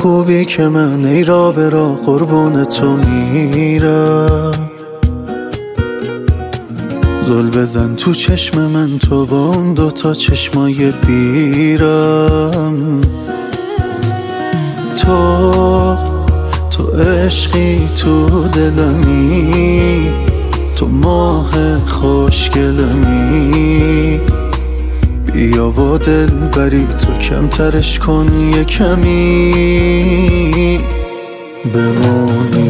خوبی که من ای را به را قربون تو میرم. زل بزن تو چشم من تو با اون دوتا چشمای بیرم. تو عشقی تو دلمی، تو ماه خوشگلمی. بیا و دل بری تو کمترش کن یه کمی. بمونی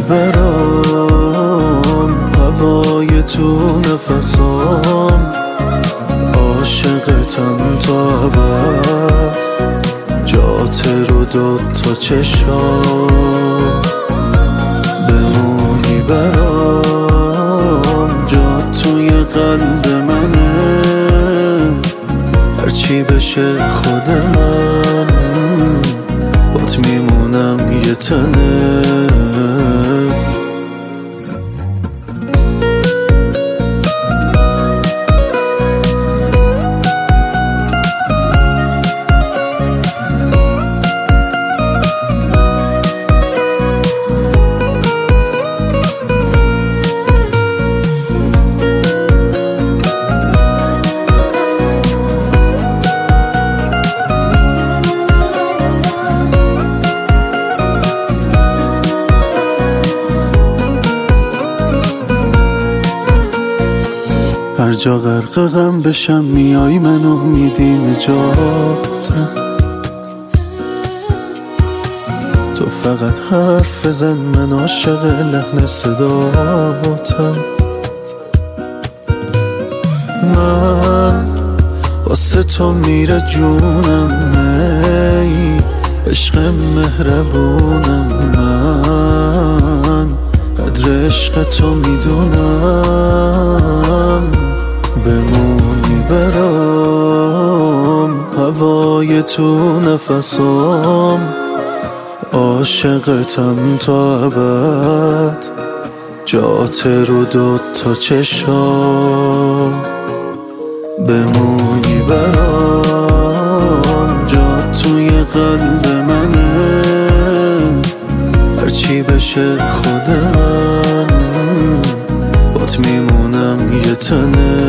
برام هوای تو نفسام، عاشقتم تا ابد جات رو داد تا چشام. بمونی برام جات توی قلب منه، هرچی بشه خود من بات میمونم یه تنه. هر جا غرق غم بشم میای منو میدی نجات. تو فقط حرف بزن من عاشق لحن صداتم. من واسه تو میره جونم، ای عشق مهربونم. من قدر عشق تو میدونم. بمونی برام هوای تو نفسام، عاشقتم تا ابد جات رو داد تا چشام. بمونی برام جات توی قلب منه، هرچی بشه خود من بات میمونم یه تنه.